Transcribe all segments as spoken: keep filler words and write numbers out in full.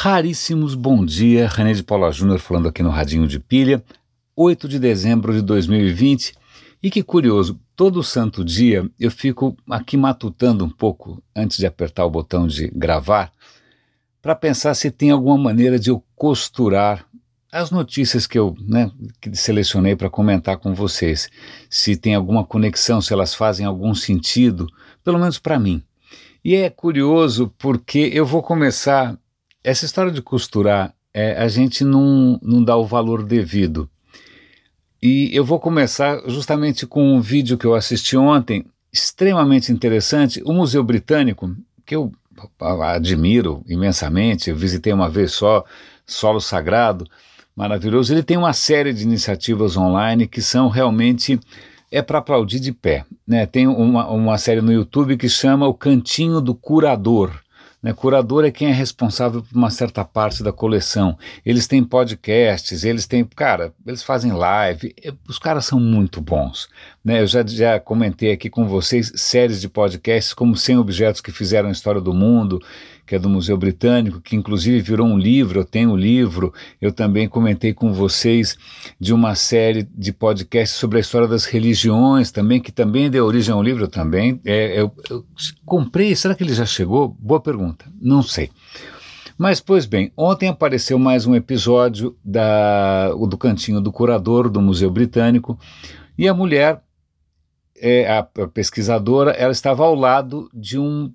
Raríssimos bom dia, René de Paula Júnior falando aqui no Radinho de Pilha, oito de dezembro de dois mil e vinte, e que curioso, todo santo dia eu fico aqui matutando um pouco antes de apertar o botão de gravar, para pensar se tem alguma maneira de eu costurar as notícias que eu né, que selecionei para comentar com vocês, se tem alguma conexão, se elas fazem algum sentido, pelo menos para mim. E é curioso porque eu vou começar, essa história de costurar, é, a gente não, não dá o valor devido. E eu vou começar justamente com um vídeo que eu assisti ontem, extremamente interessante, o Museu Britânico, que eu admiro imensamente, eu visitei uma vez só, Solo Sagrado, maravilhoso. Ele tem uma série de iniciativas online que são realmente, é para aplaudir de pé, né? Tem uma, uma série no YouTube que chama O Cantinho do Curador, né? Curador é quem é responsável por uma certa parte da coleção. Eles têm podcasts, eles têm, cara, eles fazem live, os caras são muito bons, né? Eu já, já comentei aqui com vocês séries de podcasts como cem Objetos que Fizeram a História do Mundo, que é do Museu Britânico, que inclusive virou um livro, eu tenho o um livro. Eu também comentei com vocês de uma série de podcasts sobre a história das religiões também, que também deu origem ao livro também. É, eu, eu comprei, será que ele já chegou? Boa pergunta, não sei. Mas, pois bem, ontem apareceu mais um episódio da, do Cantinho do Curador do Museu Britânico, e a mulher, é, a, a pesquisadora, ela estava ao lado de um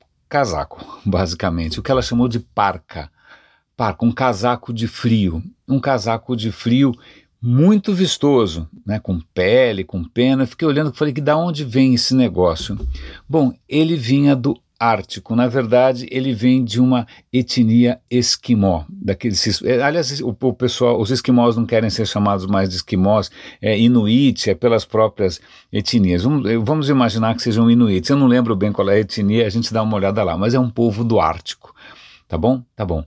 casaco, basicamente, o que ela chamou de parca, parca, um casaco de frio, um casaco de frio muito vistoso, né, com pele, com pena. Fiquei olhando e falei que da onde vem esse negócio? Bom, ele vinha do Ártico, na verdade ele vem de uma etnia esquimó, daqueles, aliás o, o pessoal, os esquimós não querem ser chamados mais de esquimós, é inuit, é pelas próprias etnias, vamos, vamos imaginar que sejam inuits, eu não lembro bem qual é a etnia, a gente dá uma olhada lá, mas é um povo do Ártico, tá bom? Tá bom.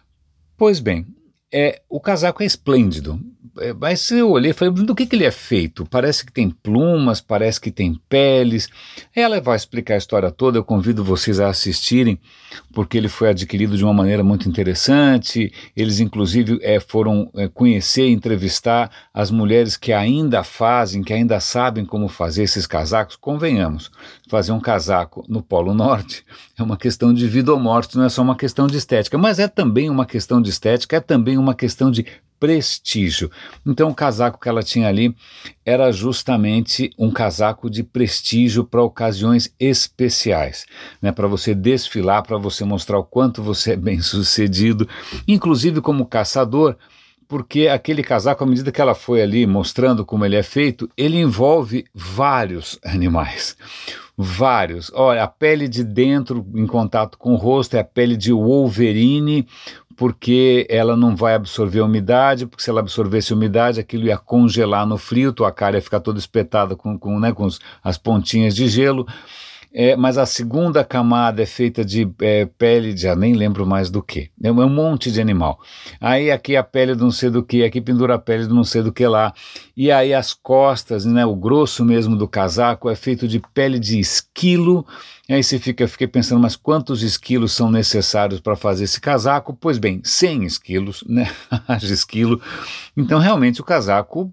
Pois bem, é, o casaco é esplêndido, é, mas eu olhei e falei, do que, que ele é feito? Parece que tem plumas, parece que tem peles. Ela vai explicar a história toda, eu convido vocês a assistirem, porque ele foi adquirido de uma maneira muito interessante. Eles inclusive é, foram é, conhecer e entrevistar as mulheres que ainda fazem, que ainda sabem como fazer esses casacos. Convenhamos, fazer um casaco no Polo Norte é uma questão de vida ou morte, não é só uma questão de estética, mas é também uma questão de estética, é também uma questão de prestígio. Então o casaco que ela tinha ali era justamente um casaco de prestígio para ocasiões especiais, né? Para você desfilar, para você mostrar o quanto você é bem sucedido, inclusive como caçador, porque aquele casaco, à medida que ela foi ali mostrando como ele é feito, ele envolve vários animais. Vários. Olha, a pele de dentro em contato com o rosto é a pele de Wolverine, porque ela não vai absorver a umidade, porque se ela absorvesse a umidade, aquilo ia congelar no frio, tua cara ia ficar toda espetada com, com, né, com os, as pontinhas de gelo. É, mas a segunda camada é feita de é, pele de, já nem lembro mais do que, é um monte de animal. Aí aqui a pele de não sei do que, aqui pendura a pele de não sei do que lá, e aí as costas, né, o grosso mesmo do casaco é feito de pele de esquilo. Aí você fica, fiquei pensando, mas quantos esquilos são necessários para fazer esse casaco? Pois bem, cem esquilos, né? Haja esquilo. Então, realmente, o casaco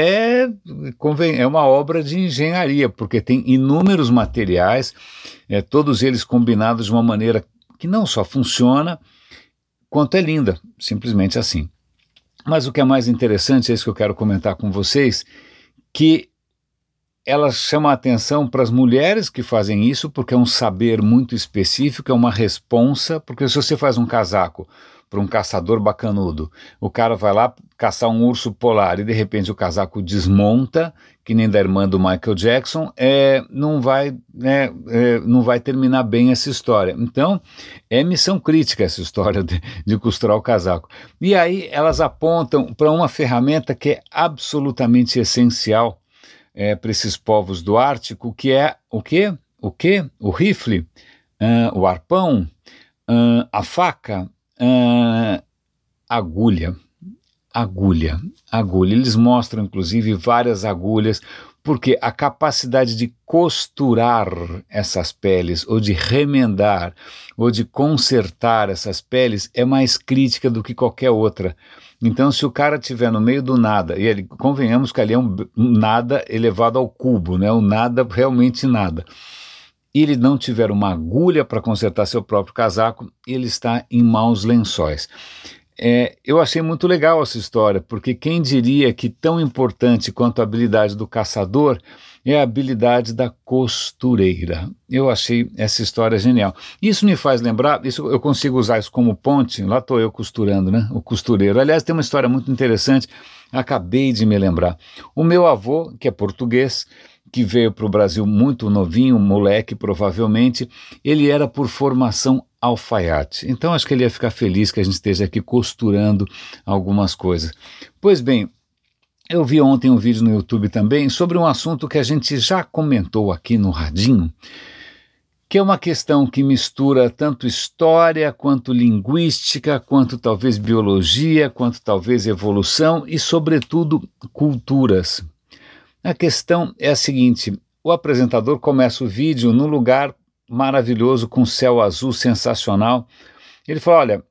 é, é uma obra de engenharia, porque tem inúmeros materiais, é, todos eles combinados de uma maneira que não só funciona, quanto é linda, simplesmente assim. Mas o que é mais interessante, é isso que eu quero comentar com vocês, que ela chama a atenção para as mulheres que fazem isso, porque é um saber muito específico, é uma responsa, porque se você faz um casaco para um caçador bacanudo, o cara vai lá caçar um urso polar e de repente o casaco desmonta, que nem da irmã do Michael Jackson, é, não, vai, né, é, não vai terminar bem essa história. Então, é missão crítica essa história de, de costurar o casaco. E aí elas apontam para uma ferramenta que é absolutamente essencial É, para esses povos do Ártico, que é o quê? O quê? O rifle, uh, o arpão, uh, a faca, uh, agulha, agulha, agulha. Eles mostram, inclusive, várias agulhas, porque a capacidade de costurar essas peles, ou de remendar, ou de consertar essas peles é mais crítica do que qualquer outra. Então, se o cara estiver no meio do nada, e ele, convenhamos que ali é um, um nada elevado ao cubo, né? Um nada, realmente nada, e ele não tiver uma agulha para consertar seu próprio casaco, ele está em maus lençóis. É, eu achei muito legal essa história, porque quem diria que tão importante quanto a habilidade do caçador é a habilidade da costureira. Eu achei essa história genial. Isso me faz lembrar, isso, eu consigo usar isso como ponte, lá estou eu costurando, né? O costureiro. Aliás, tem uma história muito interessante, acabei de me lembrar. O meu avô, que é português, que veio para o Brasil muito novinho, moleque provavelmente, ele era por formação alfaiate. Então acho que ele ia ficar feliz que a gente esteja aqui costurando algumas coisas. Pois bem, eu vi ontem um vídeo no YouTube também sobre um assunto que a gente já comentou aqui no Radinho, que é uma questão que mistura tanto história, quanto linguística, quanto talvez biologia, quanto talvez evolução e, sobretudo, culturas. A questão é a seguinte: o apresentador começa o vídeo num lugar maravilhoso, com céu azul sensacional. Ele fala, olha,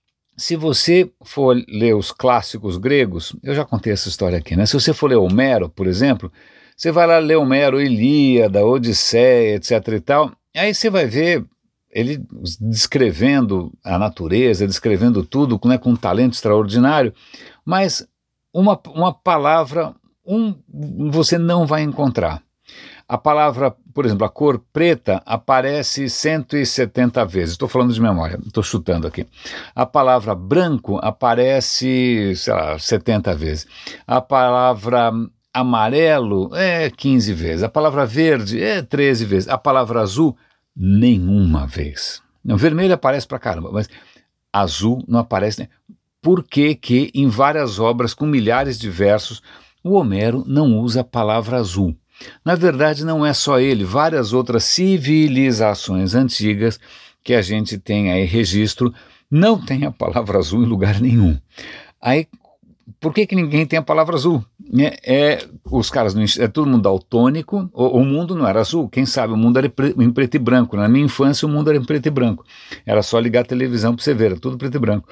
se você for ler os clássicos gregos, eu já contei essa história aqui, né? Se você for ler Homero, por exemplo, você vai lá ler Homero, Ilíada, Odisseia, etc e tal, aí você vai ver ele descrevendo a natureza, descrevendo tudo, né, com um talento extraordinário, mas uma, uma palavra... Um, você não vai encontrar. A palavra, por exemplo, a cor preta aparece cento e setenta vezes. Estou falando de memória, estou chutando aqui. A palavra branco aparece, sei lá, setenta vezes. A palavra amarelo é quinze vezes. A palavra verde é treze vezes. A palavra azul, nenhuma vez. O vermelho aparece pra caramba, mas azul não aparece. Né? Por que que em várias obras com milhares de versos o Homero não usa a palavra azul? Na verdade, não é só ele, várias outras civilizações antigas que a gente tem aí registro, não tem a palavra azul em lugar nenhum. Aí, por que que ninguém tem a palavra azul? É, é, os caras, não, é todo mundo daltônico, o, o mundo não era azul, quem sabe, o mundo era em preto e branco. Na minha infância o mundo era em preto e branco, era só ligar a televisão para você ver, era tudo preto e branco.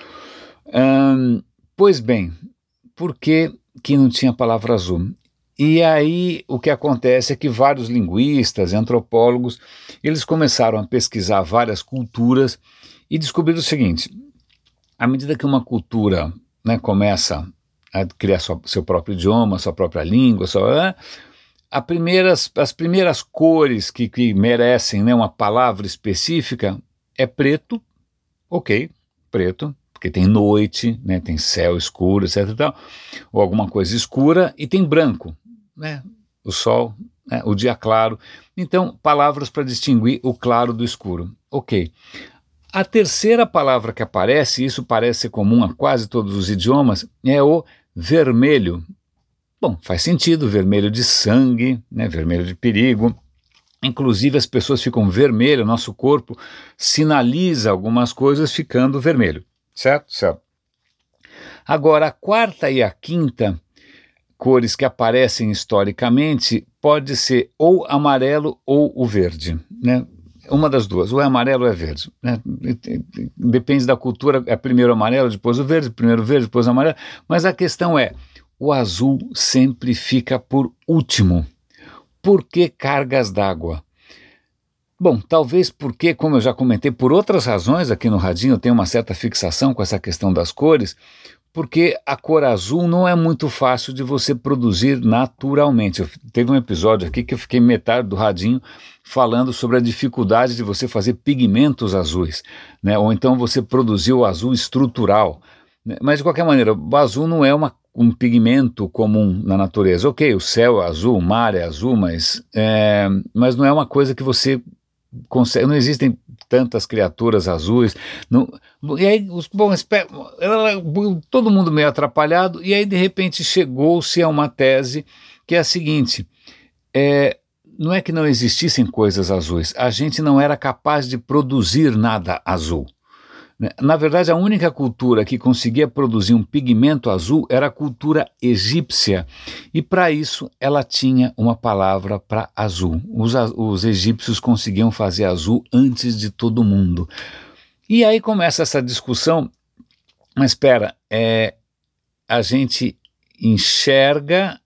Hum, pois bem, por que que não tinha palavra azul? E aí o que acontece é que vários linguistas, antropólogos, eles começaram a pesquisar várias culturas e descobriram o seguinte: à medida que uma cultura, né, começa a criar sua, seu próprio idioma, sua própria língua, sua, a primeiras, as primeiras cores que, que merecem, né, uma palavra específica é preto, ok, preto, porque tem noite, né, tem céu escuro, etc e tal, ou alguma coisa escura, e tem branco, né, o sol, né, o dia claro. Então, palavras para distinguir o claro do escuro, ok. A terceira palavra que aparece, e isso parece ser comum a quase todos os idiomas, é o vermelho. Bom, faz sentido, vermelho de sangue, né, vermelho de perigo. Inclusive as pessoas ficam vermelhas, nosso corpo sinaliza algumas coisas ficando vermelho. Certo? Certo. Agora, a quarta e a quinta cores que aparecem historicamente pode ser ou amarelo ou o verde, né? Uma das duas, ou é amarelo ou é verde, né? Depende da cultura, é primeiro amarelo, depois o verde, primeiro verde, depois o amarelo, mas a questão é, o azul sempre fica por último. Por que cargas d'água? Bom, talvez porque, como eu já comentei, por outras razões aqui no Radinho eu tenho uma certa fixação com essa questão das cores, porque a cor azul não é muito fácil de você produzir naturalmente. Eu, teve um episódio aqui que eu fiquei metade do Radinho falando sobre a dificuldade de você fazer pigmentos azuis, né? Ou então você produzir o azul estrutural, né? Mas de qualquer maneira, o azul não é uma, um pigmento comum na natureza. Ok, o céu é azul, o mar é azul, mas, é, mas não é uma coisa que você... Consegue, não existem tantas criaturas azuis, não, e aí, os, bom, todo mundo meio atrapalhado, e aí de repente chegou-se a uma tese que é a seguinte, é, não é que não existissem coisas azuis, a gente não era capaz de produzir nada azul. né? Na verdade, a única cultura que conseguia produzir um pigmento azul era a cultura egípcia, e para isso ela tinha uma palavra para azul. Os, os egípcios conseguiam fazer azul antes de todo mundo. E aí começa essa discussão, mas espera, é, a gente enxerga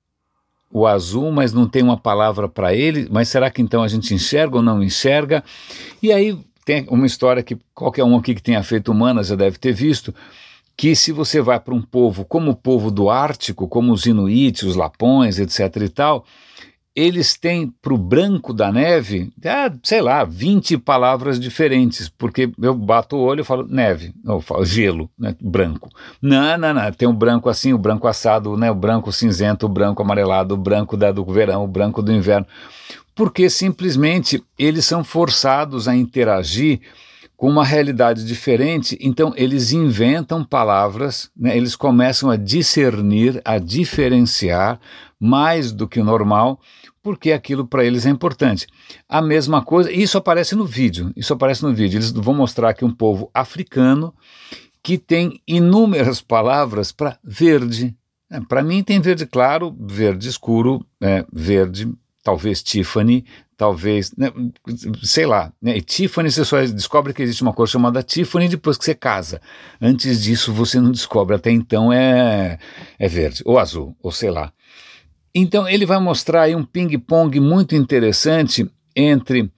o azul, mas não tem uma palavra para ele, mas será que então a gente enxerga ou não enxerga? E aí tem uma história que qualquer um aqui que tenha feito humanas já deve ter visto, que se você vai para um povo como o povo do Ártico, como os Inuits, os Lapões, etc e tal, eles têm para o branco da neve, ah, sei lá, vinte palavras diferentes, porque eu bato o olho e falo neve, eu falo gelo, né, branco. Não, não, não, tem o branco assim, o branco assado, né, o branco cinzento, o branco amarelado, o branco da, do verão, o branco do inverno, porque simplesmente eles são forçados a interagir com uma realidade diferente, então eles inventam palavras, né, eles começam a discernir, a diferenciar mais do que o normal, porque aquilo para eles é importante. A mesma coisa, isso aparece no vídeo, isso aparece no vídeo, eles vão mostrar aqui um povo africano que tem inúmeras palavras para verde. É, para mim tem verde claro, verde escuro, é, verde, talvez Tiffany, talvez, né, sei lá, né, e Tiffany você só descobre que existe uma cor chamada Tiffany depois que você casa. Antes disso você não descobre, até então é, é verde, ou azul, ou sei lá. Então ele vai mostrar aí um ping-pong muito interessante entre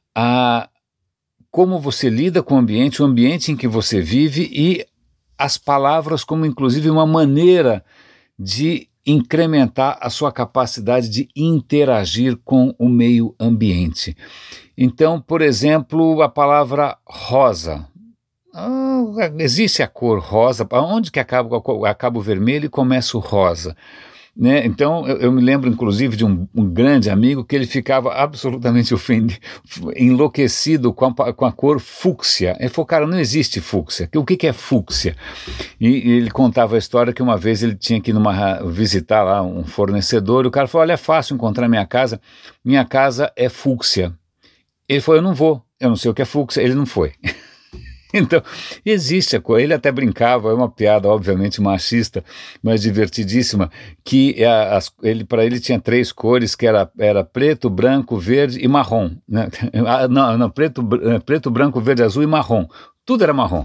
a, como você lida com o ambiente, o ambiente em que você vive e as palavras como inclusive uma maneira de incrementar a sua capacidade de interagir com o meio ambiente. Então, por exemplo, a palavra rosa. Ah, existe a cor rosa, onde que acaba, acaba o vermelho e começa o rosa? Né? Então, eu, eu me lembro, inclusive, de um, um grande amigo que ele ficava absolutamente ofendido, enlouquecido com a, com a cor fúcsia. Ele falou, cara, não existe fúcsia. O que, que é fúcsia? E, e ele contava a história que uma vez ele tinha que ir numa, visitar lá um fornecedor, e o cara falou, olha, é fácil encontrar minha casa, minha casa é fúcsia. Ele falou, eu não vou, eu não sei o que é fúcsia, ele não foi. Então, existe a cor, ele até brincava, é uma piada obviamente machista, mas divertidíssima, que a, as, ele, para ele tinha três cores, que era, era preto, branco, verde e marrom, né? não, não, preto, preto, branco, verde, azul e marrom, tudo era marrom.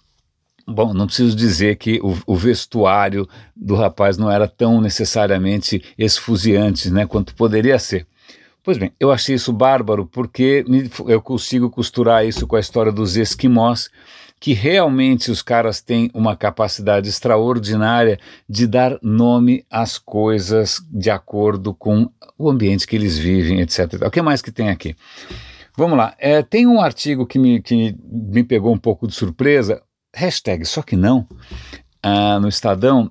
Bom, não preciso dizer que o, o vestuário do rapaz não era tão necessariamente esfuziante, né, quanto poderia ser. Pois bem, eu achei isso bárbaro porque eu consigo costurar isso com a história dos esquimós, que realmente os caras têm uma capacidade extraordinária de dar nome às coisas de acordo com o ambiente que eles vivem, etcétera. O que mais que tem aqui? Vamos lá, é, tem um artigo que me, que me pegou um pouco de surpresa, hashtag só que não, ah, no Estadão,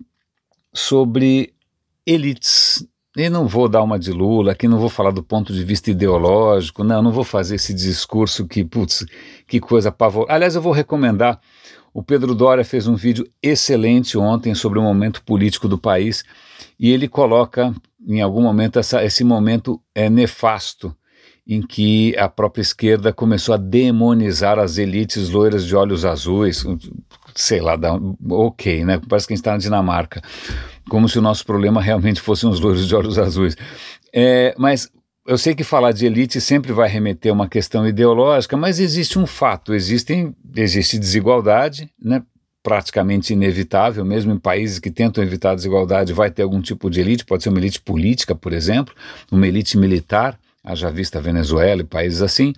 sobre elites. E não vou dar uma de Lula, aqui não vou falar do ponto de vista ideológico, não, não vou fazer esse discurso que, putz, que coisa pavorosa. Aliás, eu vou recomendar, o Pedro Doria fez um vídeo excelente ontem sobre o momento político do país, e ele coloca, em algum momento, essa, esse momento é, nefasto, em que a própria esquerda começou a demonizar as elites loiras de olhos azuis, sei lá, dá, ok, né, parece que a gente está na Dinamarca, como se o nosso problema realmente fossem os loiros de olhos azuis. É, mas eu sei que falar de elite sempre vai remeter a uma questão ideológica, mas existe um fato, existem, existe desigualdade, né, praticamente inevitável, mesmo em países que tentam evitar a desigualdade vai ter algum tipo de elite, pode ser uma elite política, por exemplo, uma elite militar, haja vista a Venezuela e países assim.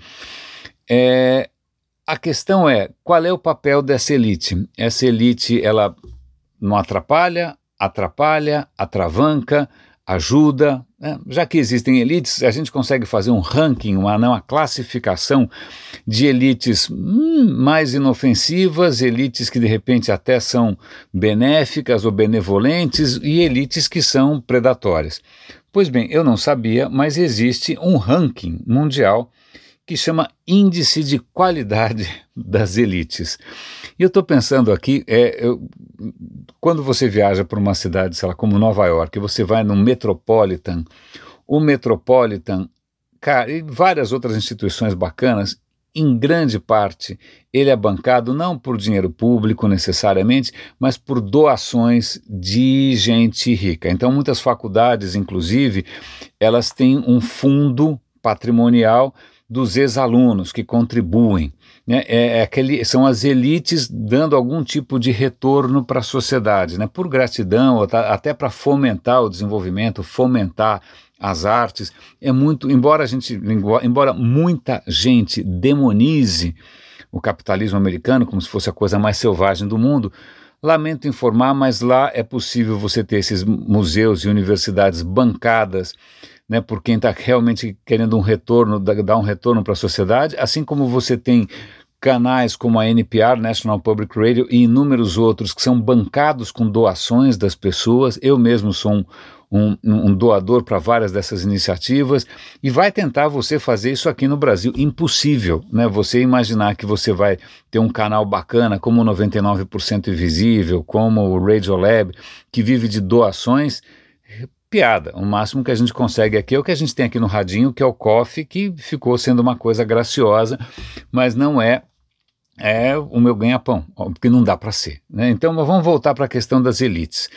É, a questão é, qual é o papel dessa elite? Essa elite, ela não atrapalha, atrapalha, atravanca, ajuda, né? Já que existem elites, a gente consegue fazer um ranking, uma, não, uma classificação de elites hum, mais inofensivas, elites que de repente até são benéficas ou benevolentes e elites que são predatórias. Pois bem, eu não sabia, mas existe um ranking mundial que chama Índice de Qualidade das Elites. E eu estou pensando aqui, é, eu, quando você viaja para uma cidade, sei lá, como Nova York, você vai no Metropolitan, o Metropolitan, cara, e várias outras instituições bacanas, em grande parte, ele é bancado não por dinheiro público necessariamente, mas por doações de gente rica. Então, muitas faculdades, inclusive, elas têm um fundo patrimonial dos ex-alunos que contribuem. Né? É, é aquele, são as elites dando algum tipo de retorno para a sociedade, né? Por gratidão, ou tá, até para fomentar o desenvolvimento, fomentar as artes. É muito, embora a gente, embora muita gente demonize o capitalismo americano como se fosse a coisa mais selvagem do mundo, lamento informar, mas lá é possível você ter esses museus e universidades bancadas, né, por quem está realmente querendo um retorno, dar um retorno para a sociedade, assim como você tem canais como a N P R, National Public Radio, e inúmeros outros que são bancados com doações das pessoas. Eu mesmo sou um, um, um doador para várias dessas iniciativas, e vai tentar você fazer isso aqui no Brasil. Impossível, né? Você imaginar que você vai ter um canal bacana como o noventa e nove por cento Invisível, como o Radiolab, que vive de doações. Piada, o máximo que a gente consegue aqui é o que a gente tem aqui no radinho, que é o Coffee, que ficou sendo uma coisa graciosa, mas não é, é o meu ganha-pão, porque não dá para ser, né? Então vamos voltar para a questão das elites.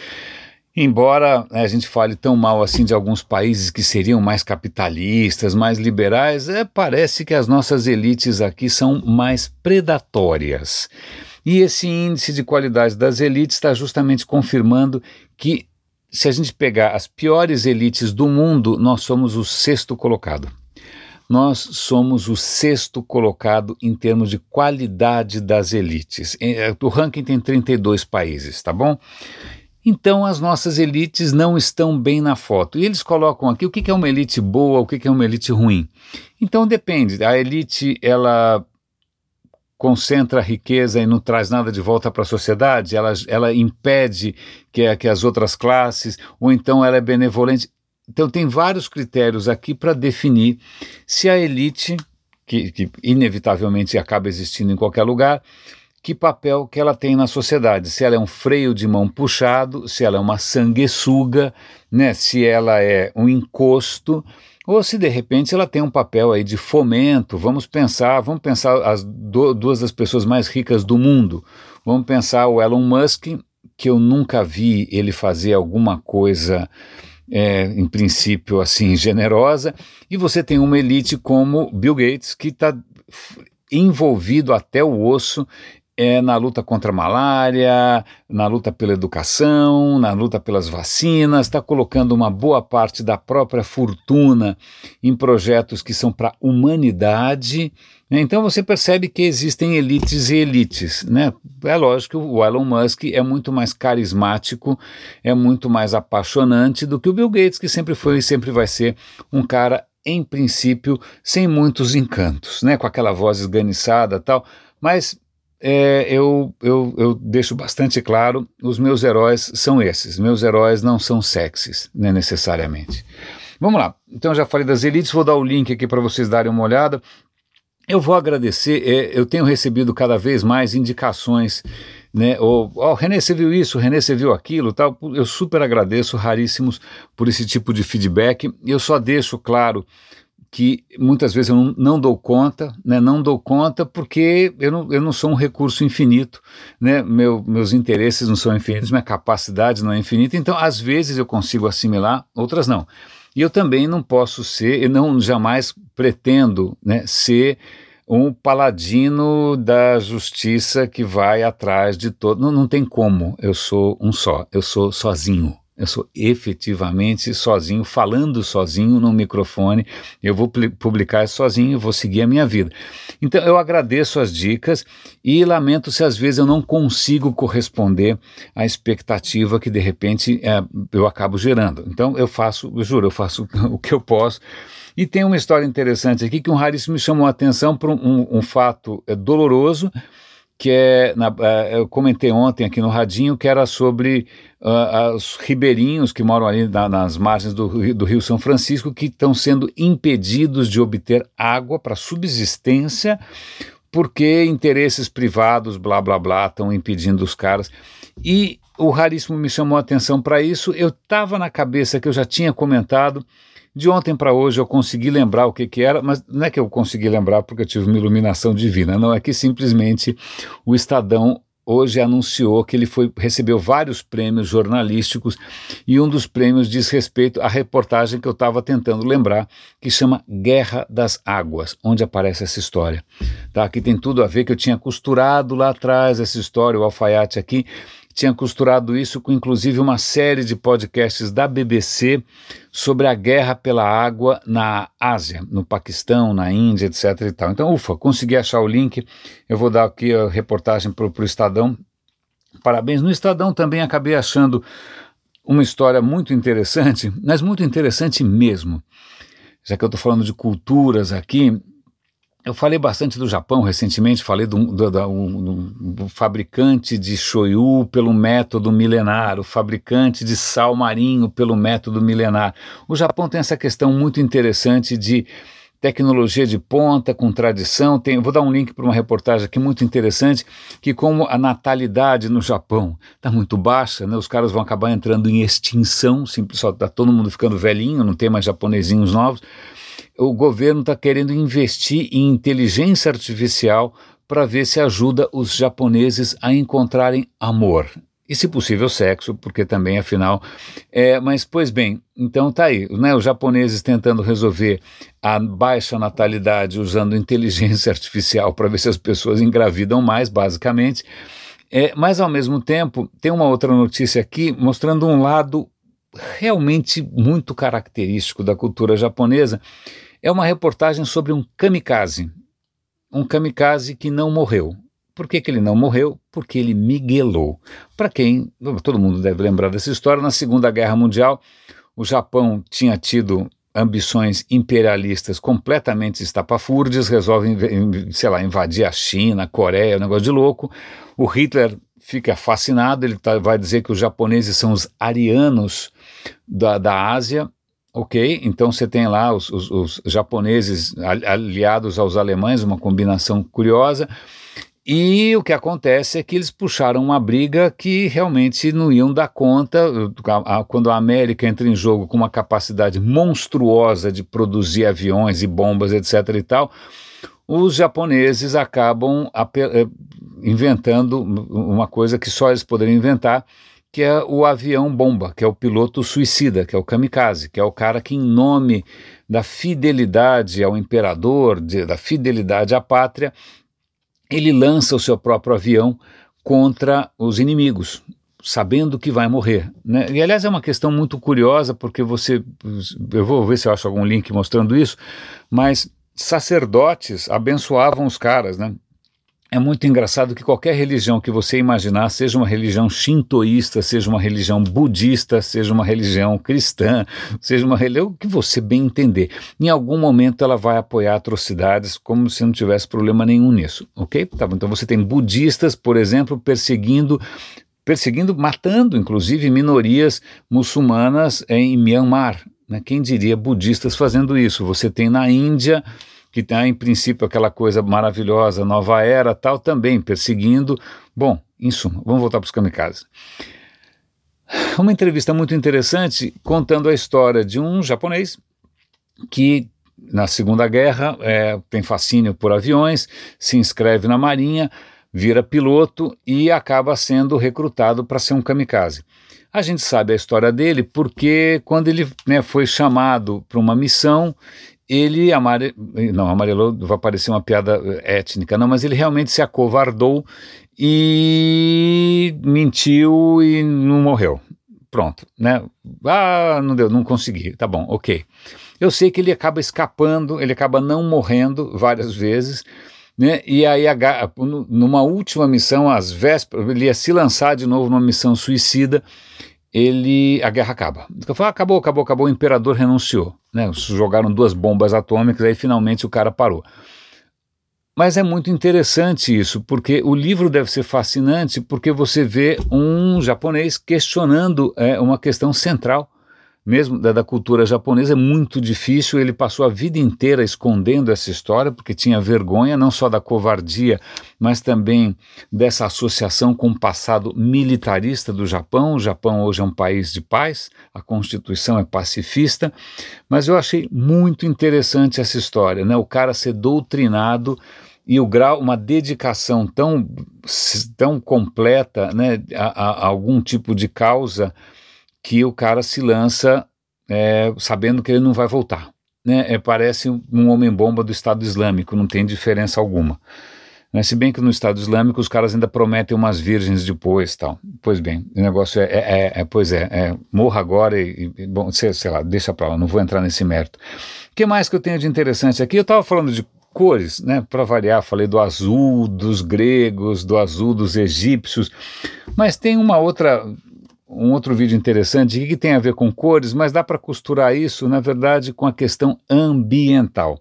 Embora a gente fale tão mal assim de alguns países que seriam mais capitalistas, mais liberais, é, parece que as nossas elites aqui são mais predatórias. E esse índice de qualidade das elites está justamente confirmando que, se a gente pegar as piores elites do mundo, nós somos o sexto colocado. Nós somos o sexto colocado em termos de qualidade das elites. O ranking tem trinta e dois países, tá bom? Então as nossas elites não estão bem na foto. E eles colocam aqui o que é uma elite boa, o que é uma elite ruim. Então depende. A elite, ela concentra a riqueza e não traz nada de volta para a sociedade, ela, ela impede que, que as outras classes, ou então ela é benevolente. Então tem vários critérios aqui para definir se a elite, que, que inevitavelmente acaba existindo em qualquer lugar, que papel que ela tem na sociedade, se ela é um freio de mão puxado, se ela é uma sanguessuga, né, se ela é um encosto, ou se de repente ela tem um papel aí de fomento. Vamos pensar, vamos pensar as do, duas das pessoas mais ricas do mundo. Vamos pensar o Elon Musk, que eu nunca vi ele fazer alguma coisa, é, em princípio, assim, generosa, e você tem uma elite como Bill Gates, que está envolvido até o osso É, na luta contra a malária, na luta pela educação, na luta pelas vacinas, está colocando uma boa parte da própria fortuna em projetos que são para a humanidade, né? Então você percebe que existem elites e elites, né? É lógico que o Elon Musk é muito mais carismático, é muito mais apaixonante do que o Bill Gates, que sempre foi e sempre vai ser um cara, em princípio, sem muitos encantos, né? Com aquela voz esganiçada e tal, mas É, eu, eu, eu deixo bastante claro, os meus heróis são esses, meus heróis não são sexys, né, necessariamente. Vamos lá, então já falei das elites, vou dar o link aqui para vocês darem uma olhada. Eu vou agradecer, é, eu tenho recebido cada vez mais indicações, né, ou, oh, René, você viu isso, René, você viu aquilo, tal. Eu super agradeço, raríssimos, por esse tipo de feedback. Eu só deixo claro que muitas vezes eu não, não dou conta, né, não dou conta porque eu não, eu não sou um recurso infinito, né, Meu, meus interesses não são infinitos, minha capacidade não é infinita, então às vezes eu consigo assimilar, outras não. E eu também não posso ser, eu não jamais pretendo, né, ser um paladino da justiça que vai atrás de todo, não, não tem como, eu sou um só, eu sou sozinho. Eu sou efetivamente sozinho, falando sozinho no microfone, eu vou publicar sozinho, vou seguir a minha vida. Então eu agradeço as dicas e lamento se às vezes eu não consigo corresponder à expectativa que de repente é, eu acabo gerando. Então eu faço, eu juro, eu faço o que eu posso. E tem uma história interessante aqui que um raríssimo me chamou a atenção por um, um, um fato é, doloroso, que é, na, uh, eu comentei ontem aqui no Radinho, que era sobre uh, os ribeirinhos que moram ali na, nas margens do, do Rio São Francisco, que estão sendo impedidos de obter água para subsistência, porque interesses privados, blá, blá, blá, estão impedindo os caras. E o Raríssimo me chamou a atenção para isso. Eu estava na cabeça que eu já tinha comentado De ontem para hoje eu consegui lembrar o que que era, mas não é que eu consegui lembrar porque eu tive uma iluminação divina, não, é que simplesmente o Estadão hoje anunciou que ele foi, recebeu vários prêmios jornalísticos e um dos prêmios diz respeito à reportagem que eu estava tentando lembrar, que chama Guerra das Águas, onde aparece essa história. Tá? Aqui tem tudo a ver, que eu tinha costurado lá atrás essa história, o alfaiate aqui, tinha costurado isso com inclusive uma série de podcasts da B B C sobre a guerra pela água na Ásia, no Paquistão, na Índia, etc e tal. Então, ufa, consegui achar o link, eu vou dar aqui a reportagem para o Estadão. Parabéns. No Estadão também acabei achando uma história muito interessante, mas muito interessante mesmo. Já que eu estou falando de culturas aqui, eu falei bastante do Japão recentemente, falei do, do, do, do, do fabricante de shoyu pelo método milenar, o fabricante de sal marinho pelo método milenar. O Japão tem essa questão muito interessante de tecnologia de ponta, com tradição. Tem, vou dar um link para uma reportagem aqui muito interessante, que como a natalidade no Japão está muito baixa, né, os caras vão acabar entrando em extinção, simples, só está todo mundo ficando velhinho, não tem mais japonesinhos novos. O governo está querendo investir em inteligência artificial para ver se ajuda os japoneses a encontrarem amor. E, se possível, sexo, porque também, afinal... É, mas, pois bem, então tá aí, né, os japoneses tentando resolver a baixa natalidade usando inteligência artificial para ver se as pessoas engravidam mais, basicamente. É, mas, ao mesmo tempo, tem uma outra notícia aqui mostrando um lado realmente muito característico da cultura japonesa. É uma reportagem sobre um kamikaze, um kamikaze que não morreu. Por que que ele não morreu? Porque ele miguelou. Para quem, todo mundo deve lembrar dessa história, na Segunda Guerra Mundial, o Japão tinha tido ambições imperialistas completamente estapafúrdias, resolve, sei lá, invadir a China, a Coreia, um negócio de louco. O Hitler fica fascinado, ele tá, vai dizer que os japoneses são os arianos da, da Ásia. Ok, então você tem lá os, os, os japoneses aliados aos alemães, uma combinação curiosa, e o que acontece é que eles puxaram uma briga que realmente não iam dar conta. Quando a América entra em jogo com uma capacidade monstruosa de produzir aviões e bombas, etc e tal, os japoneses acabam inventando uma coisa que só eles poderiam inventar, que é o avião bomba, que é o piloto suicida, que é o kamikaze, que é o cara que, em nome da fidelidade ao imperador, de, da fidelidade à pátria, ele lança o seu próprio avião contra os inimigos, sabendo que vai morrer, né? E, aliás, é uma questão muito curiosa, porque você, eu vou ver se eu acho algum link mostrando isso, mas sacerdotes abençoavam os caras, né? É muito engraçado que qualquer religião que você imaginar, seja uma religião shintoísta, seja uma religião budista, seja uma religião cristã, seja uma religião que você bem entender, em algum momento ela vai apoiar atrocidades como se não tivesse problema nenhum nisso, ok? Tá, então você tem budistas, por exemplo, perseguindo, perseguindo, matando inclusive minorias muçulmanas em Myanmar, né? Quem diria budistas fazendo isso? Você tem na Índia, que tem em princípio aquela coisa maravilhosa, nova era, tal, também perseguindo. Bom, em suma, vamos voltar para os kamikazes. Uma entrevista muito interessante contando a história de um japonês que na Segunda Guerra é, tem fascínio por aviões, se inscreve na Marinha, vira piloto e acaba sendo recrutado para ser um kamikaze. A gente sabe a história dele porque quando ele, né, foi chamado para uma missão, ele amare... não, amarelou, vai parecer uma piada étnica, não, mas ele realmente se acovardou e mentiu e não morreu. Pronto, né? Ah, não deu, não consegui, tá bom, ok. Eu sei que ele acaba escapando, ele acaba não morrendo várias vezes, né? E aí, numa última missão, às vésperas, ele ia se lançar de novo numa missão suicida, ele, a guerra acaba. Falo, acabou, acabou, acabou, o imperador renunciou, né? Jogaram duas bombas atômicas, aí finalmente o cara parou. Mas é muito interessante isso, porque o livro deve ser fascinante, porque você vê um japonês questionando é, uma questão central mesmo da, da cultura japonesa, é muito difícil. Ele passou a vida inteira escondendo essa história, porque tinha vergonha não só da covardia, mas também dessa associação com o passado militarista do Japão. O Japão hoje é um país de paz, a Constituição é pacifista, mas eu achei muito interessante essa história, né? O cara ser doutrinado e o grau, uma dedicação tão, tão completa, né, a, a algum tipo de causa, que o cara se lança é, sabendo que ele não vai voltar, né? É, parece um homem-bomba do Estado Islâmico, não tem diferença alguma, né? Se bem que no Estado Islâmico os caras ainda prometem umas virgens depois, tal. Pois bem, o negócio é, é, é, é pois é, é, morra agora e, e bom, sei, sei lá, deixa pra lá, não vou entrar nesse mérito. O que mais que eu tenho de interessante aqui? Eu estava falando de cores, né? Para variar, falei do azul dos gregos, do azul dos egípcios, mas tem uma outra... Um outro vídeo interessante que tem a ver com cores, mas dá para costurar isso, na verdade, com a questão ambiental.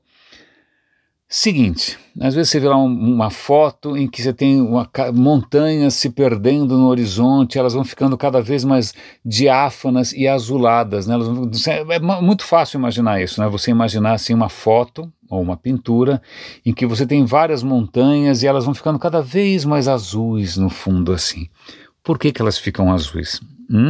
Seguinte, às vezes você vê lá um, uma foto em que você tem uma, montanhas se perdendo no horizonte, elas vão ficando cada vez mais diáfanas e azuladas, né? Elas vão, é muito fácil imaginar isso, né? Você imaginar assim uma foto ou uma pintura em que você tem várias montanhas e elas vão ficando cada vez mais azuis no fundo assim. Por que que elas ficam azuis?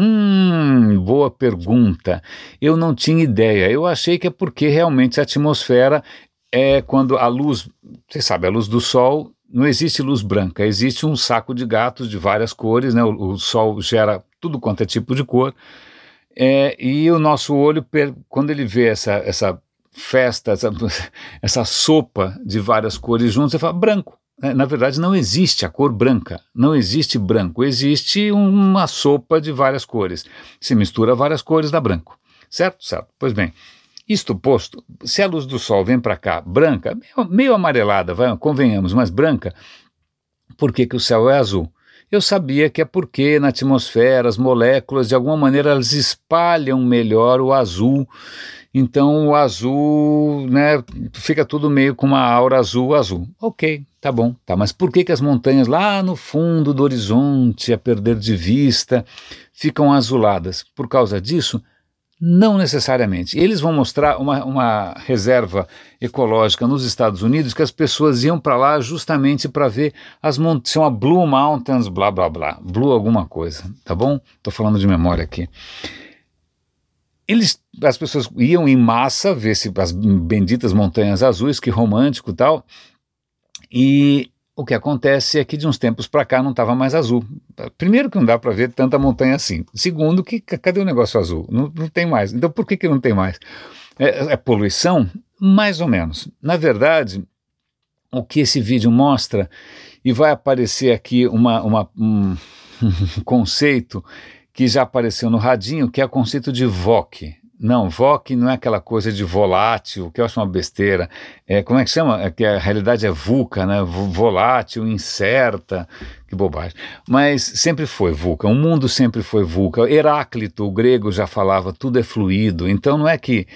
Hum, boa pergunta. Eu não tinha ideia. Eu achei que é porque realmente a atmosfera é quando a luz, você sabe, a luz do sol, não existe luz branca, existe um saco de gatos de várias cores, né? O, o sol gera tudo quanto é tipo de cor, é, e o nosso olho, quando ele vê essa, essa festa, essa, essa sopa de várias cores juntas, ele fala branco. Na verdade, não existe a cor branca, não existe branco, existe uma sopa de várias cores. Se mistura várias cores, dá branco. Certo? Certo. Pois bem, isto posto, se a luz do sol vem para cá branca, meio, meio amarelada, vai, convenhamos, mas branca, por que que o céu é azul? Eu sabia que é porque na atmosfera as moléculas, de alguma maneira, elas espalham melhor o azul. Então o azul, né, fica tudo meio com uma aura azul, azul. Ok, tá bom, tá. Mas por que que as montanhas lá no fundo do horizonte, a perder de vista, ficam azuladas? Por causa disso? Não necessariamente. Eles vão mostrar uma, uma reserva ecológica nos Estados Unidos que as pessoas iam para lá justamente para ver as montanhas, chama Blue Mountains, blá blá blá, Blue alguma coisa, tá bom? Estou falando de memória aqui. Eles, as pessoas iam em massa ver se, as benditas montanhas azuis, que romântico e tal, e o que acontece é que de uns tempos para cá não estava mais azul. Primeiro que não dá para ver tanta montanha assim. Segundo que cadê o negócio azul? Não, não tem mais. Então por que que não tem mais? É, é poluição? Mais ou menos. Na verdade, o que esse vídeo mostra, e vai aparecer aqui uma, uma, um, um conceito que já apareceu no radinho, que é o conceito de V O C. Não, V O C não é aquela coisa de volátil, que eu acho uma besteira. É, como é que chama? É que a realidade é VUCA, né? Volátil, incerta, que bobagem. Mas sempre foi VUCA, o mundo sempre foi VUCA. Heráclito, o grego, já falava, tudo é fluido. Então não é que...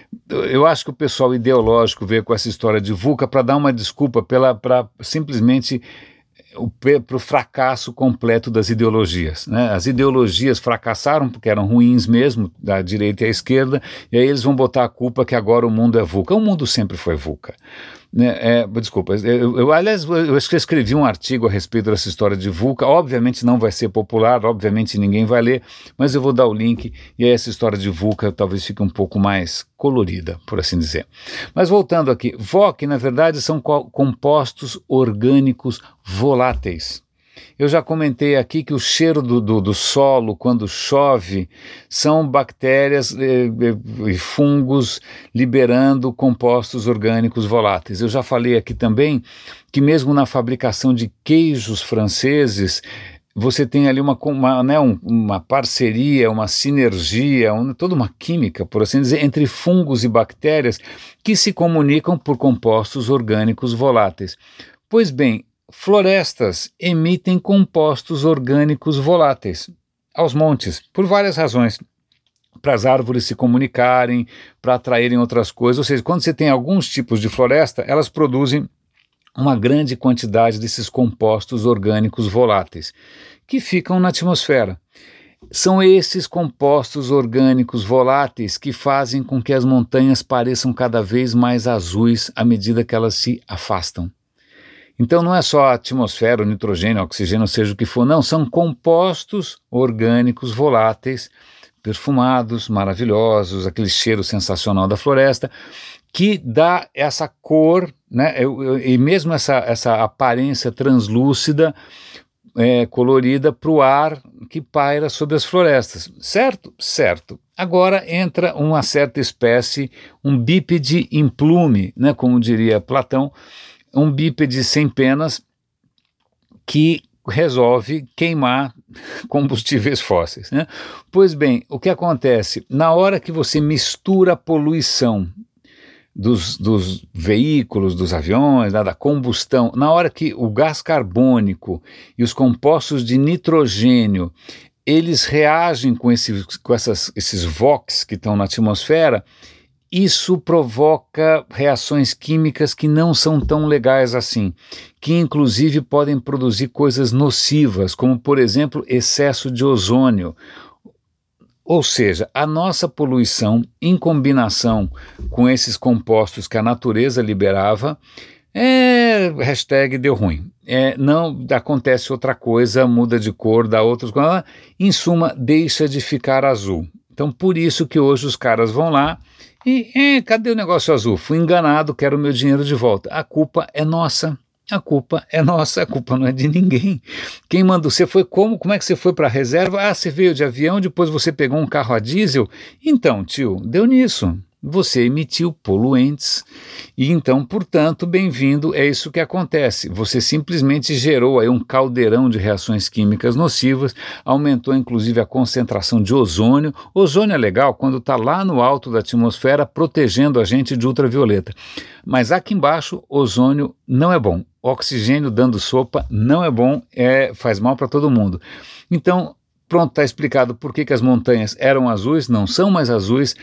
Eu acho que o pessoal ideológico veio com essa história de VUCA para dar uma desculpa para simplesmente... para o fracasso completo das ideologias, né? As ideologias fracassaram porque eram ruins mesmo, da direita e à esquerda, e aí eles vão botar a culpa que agora o mundo é VUCA. O mundo sempre foi VUCA. Né? É, desculpa, eu, eu, aliás, eu acho que eu escrevi um artigo a respeito dessa história de VUCA. Obviamente não vai ser popular, obviamente ninguém vai ler, mas eu vou dar o link, e aí essa história de VUCA talvez fique um pouco mais colorida, por assim dizer. Mas voltando aqui, V O C, na verdade, são co- compostos orgânicos voláteis. Eu já comentei aqui que o cheiro do, do, do solo, quando chove, são bactérias e, e, e fungos liberando compostos orgânicos voláteis. Eu já falei aqui também que mesmo na fabricação de queijos franceses, você tem ali uma, uma, né, um, uma parceria, uma sinergia, um, toda uma química, por assim dizer, entre fungos e bactérias que se comunicam por compostos orgânicos voláteis. Pois bem, florestas emitem compostos orgânicos voláteis aos montes, por várias razões. Para as árvores se comunicarem, para atraírem outras coisas. Ou seja, quando você tem alguns tipos de floresta, elas produzem uma grande quantidade desses compostos orgânicos voláteis, que ficam na atmosfera. São esses compostos orgânicos voláteis que fazem com que as montanhas pareçam cada vez mais azuis à medida que elas se afastam. Então não é só a atmosfera, o nitrogênio, o oxigênio, seja o que for, não, são compostos orgânicos voláteis, perfumados, maravilhosos, aquele cheiro sensacional da floresta, que dá essa cor, né, e mesmo essa, essa aparência translúcida, é, colorida para o ar que paira sobre as florestas, certo? Certo. Agora entra uma certa espécie, um bípede em plume, né, como diria Platão, um bípede sem penas que resolve queimar combustíveis fósseis, né? Pois bem, o que acontece? Na hora que você mistura a poluição dos, dos veículos, dos aviões, né, da combustão, na hora que o gás carbônico e os compostos de nitrogênio, eles reagem com, esse, com essas, esses VOCs que estão na atmosfera, isso provoca reações químicas que não são tão legais assim, que inclusive podem produzir coisas nocivas, como por exemplo excesso de ozônio. Ou seja, a nossa poluição em combinação com esses compostos que a natureza liberava, é, hashtag deu ruim. É, não acontece outra coisa, muda de cor, dá outras coisas, em suma, deixa de ficar azul. Então por isso que hoje os caras vão lá e, é, cadê o negócio azul? Fui enganado, quero o meu dinheiro de volta. A culpa é nossa, a culpa é nossa, a culpa não é de ninguém. Quem mandou? Você foi como? Como é que você foi para a reserva? Ah, você veio de avião, depois você pegou um carro a diesel? Então, tio, deu nisso. Você emitiu poluentes e então, portanto, bem-vindo, é isso que acontece. Você simplesmente gerou aí um caldeirão de reações químicas nocivas, aumentou inclusive a concentração de ozônio. Ozônio é legal quando está lá no alto da atmosfera protegendo a gente de ultravioleta, mas aqui embaixo ozônio não é bom. Oxigênio dando sopa não é bom, é, faz mal para todo mundo. Então, pronto, está explicado por que que as montanhas eram azuis, não são mais azuis.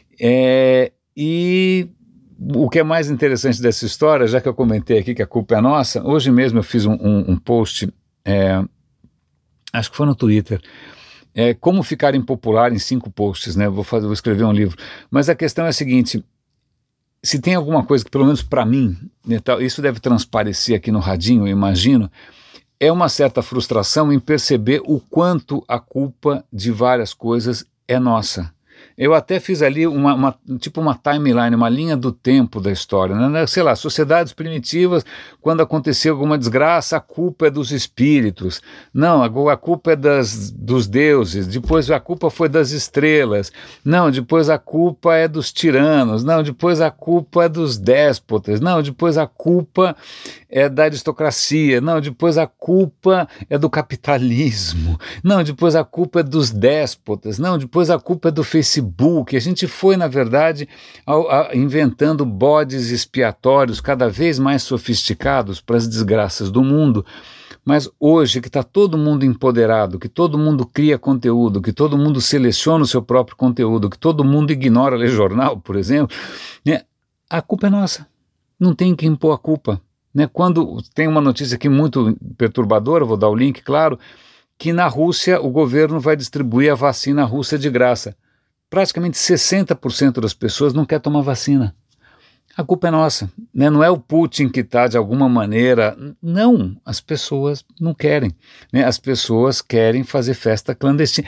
É, e o que é mais interessante dessa história, já que eu comentei aqui que a culpa é nossa, hoje mesmo eu fiz um, um, um post, é, acho que foi no Twitter, é, como ficar impopular em cinco posts, né? Vou, fazer, vou escrever um livro, mas a questão é a seguinte, se tem alguma coisa que pelo menos para mim, né, isso deve transparecer aqui no radinho, eu imagino, é uma certa frustração em perceber o quanto a culpa de várias coisas é nossa. Eu até fiz ali uma, uma, tipo uma timeline, uma linha do tempo da história, né? Sei lá, sociedades primitivas, quando aconteceu alguma desgraça, a culpa é dos espíritos, não, a, a culpa é das, dos deuses, depois a culpa foi das estrelas, não, depois a culpa é dos tiranos, não, depois a culpa é dos déspotas, não, depois a culpa é da aristocracia, não, depois a culpa é do capitalismo, não, depois a culpa é dos déspotas, não, depois a culpa é do Facebook. A gente foi, na verdade, ao, a, inventando bodes expiatórios cada vez mais sofisticados para as desgraças do mundo, mas hoje que está todo mundo empoderado, que todo mundo cria conteúdo, que todo mundo seleciona o seu próprio conteúdo, que todo mundo ignora ler jornal, por exemplo, né, a culpa é nossa, não tem que impor a culpa. Né? Quando tem uma notícia aqui muito perturbadora, vou dar o link, claro, que na Rússia o governo vai distribuir a vacina russa de graça. Praticamente sessenta por cento das pessoas não quer tomar vacina. A culpa é nossa, né? Não é o Putin que está de alguma maneira, não, as pessoas não querem, né? As pessoas querem fazer festa clandestina.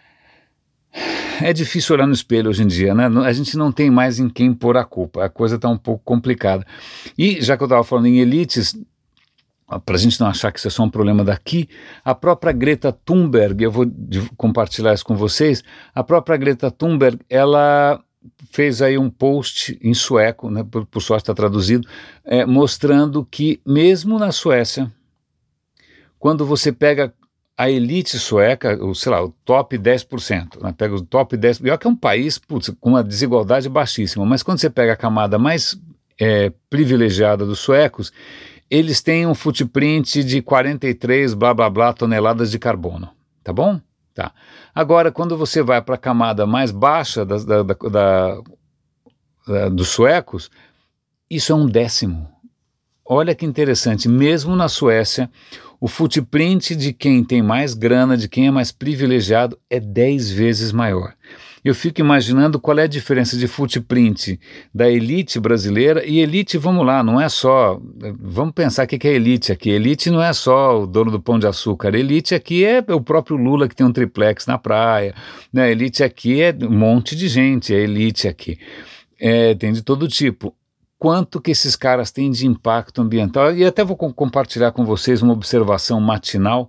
É difícil olhar no espelho hoje em dia, né? A gente não tem mais em quem pôr a culpa, a coisa está um pouco complicada. E já que eu estava falando em elites, para a gente não achar que isso é só um problema daqui, a própria Greta Thunberg, eu vou compartilhar isso com vocês, a própria Greta Thunberg, ela fez aí um post em sueco, né, por, por sorte está traduzido, é, mostrando que mesmo na Suécia, quando você pega a elite sueca, ou, sei lá, o top dez por cento, né, pega o top dez por cento, pior que é um país putz, com uma desigualdade baixíssima, mas quando você pega a camada mais é, privilegiada dos suecos, eles têm um footprint de quarenta e três blá blá blá toneladas de carbono, tá bom? Tá. Agora, quando você vai para a camada mais baixa da, da, da, da, dos suecos, isso é um décimo. olha que interessante, mesmo na Suécia, o footprint de quem tem mais grana, de quem é mais privilegiado, é dez vezes maior. Eu fico imaginando qual é a diferença de footprint da elite brasileira e elite, vamos lá, não é só, vamos pensar o que é elite aqui, elite não é só o dono do Pão de Açúcar, elite aqui é o próprio Lula que tem um triplex na praia, né? Elite aqui é um monte de gente, é elite aqui, é, tem de todo tipo. Quanto que esses caras têm de impacto ambiental, e até vou com, compartilhar com vocês uma observação matinal.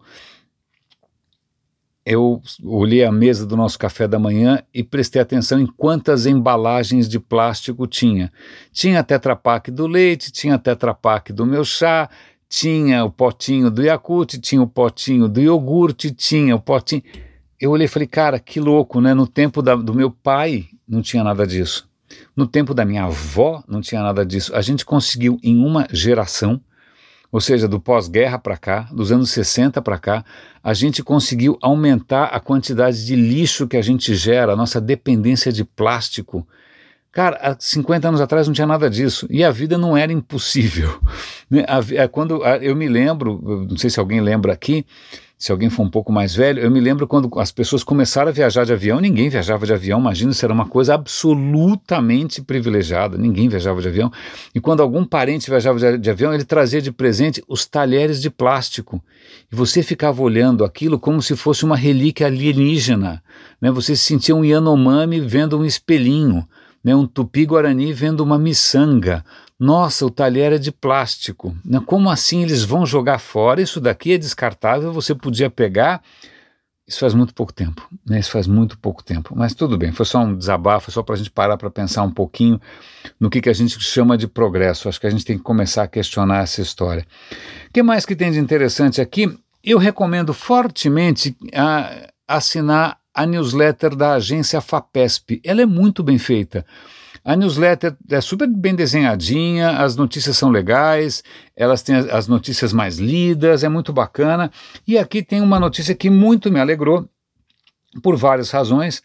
Eu olhei a mesa do nosso café da manhã e prestei atenção em quantas embalagens de plástico tinha. Tinha Tetra Pak do leite, tinha Tetra Pak do meu chá, tinha o potinho do Yakult, tinha o potinho do iogurte, tinha o potinho... Eu olhei e falei, cara, que louco, né? No tempo da, do meu pai não tinha nada disso. No tempo da minha avó não tinha nada disso. A gente conseguiu em uma geração, ou seja, do pós-guerra para cá, dos anos sessenta para cá, a gente conseguiu aumentar a quantidade de lixo que a gente gera, a nossa dependência de plástico. Cara, há cinquenta anos atrás não tinha nada disso, e a vida não era impossível. Quando eu me lembro, não sei se alguém lembra aqui, se alguém for um pouco mais velho, eu me lembro quando as pessoas começaram a viajar de avião, ninguém viajava de avião, imagina, isso era uma coisa absolutamente privilegiada, ninguém viajava de avião, e quando algum parente viajava de, de avião, ele trazia de presente os talheres de plástico, e você ficava olhando aquilo como se fosse uma relíquia alienígena, né? Você se sentia um Yanomami vendo um espelhinho, né? Um Tupi-Guarani vendo uma miçanga. Nossa, o talher é de plástico, né? Como assim eles vão jogar fora? Isso daqui é descartável, você podia pegar. Isso faz muito pouco tempo, né? Isso faz muito pouco tempo, mas tudo bem, foi só um desabafo, só para a gente parar para pensar um pouquinho no que, que a gente chama de progresso. Acho que a gente tem que começar a questionar essa história. O que mais que tem de interessante aqui? Eu recomendo fortemente a, assinar a newsletter da agência FAPESP, ela é muito bem feita. A newsletter é super bem desenhadinha, as notícias são legais, elas têm as, as notícias mais lidas, é muito bacana. E aqui tem uma notícia que muito me alegrou, por várias razões.